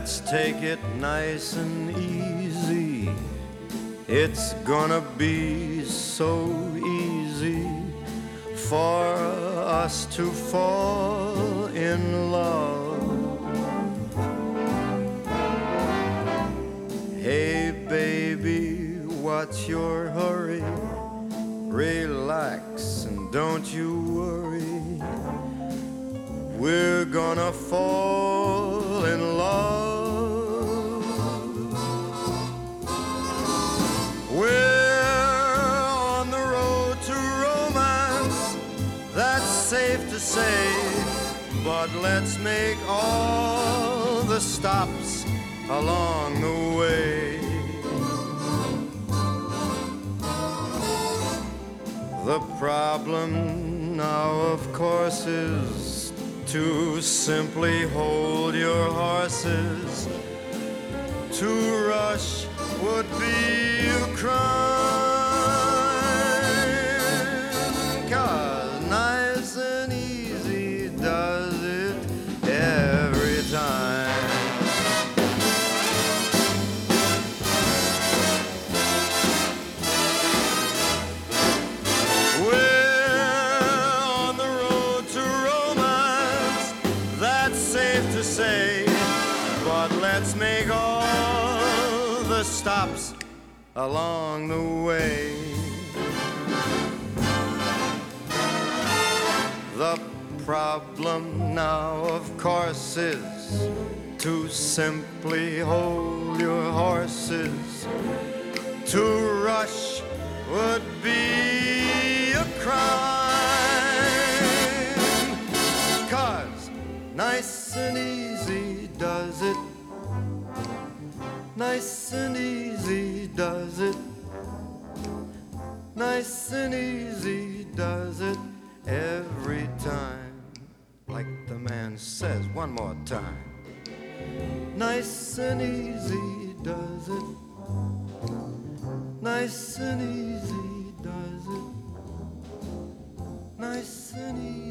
let's take it nice and easy. It's gonna be so easy for us to fall in love. Hey baby, what's your hurry? Relax and don't you worry. We're gonna fall in love. We're on the road to romance, that's safe to say. But let's make all the stops along the way. The problem now, of course, is to simply hold your horses. To rush would be a crime, 'cause nice and easy does it every time. To say, but let's make all the stops along the way. The problem now, of course, is to simply hold your horses. To rush would be a crime, 'cause nice and easy does it. Nice and easy does it. Nice and easy does it every time. Like the man says, one more time. Nice and easy does it. Nice and easy does it. Nice and easy.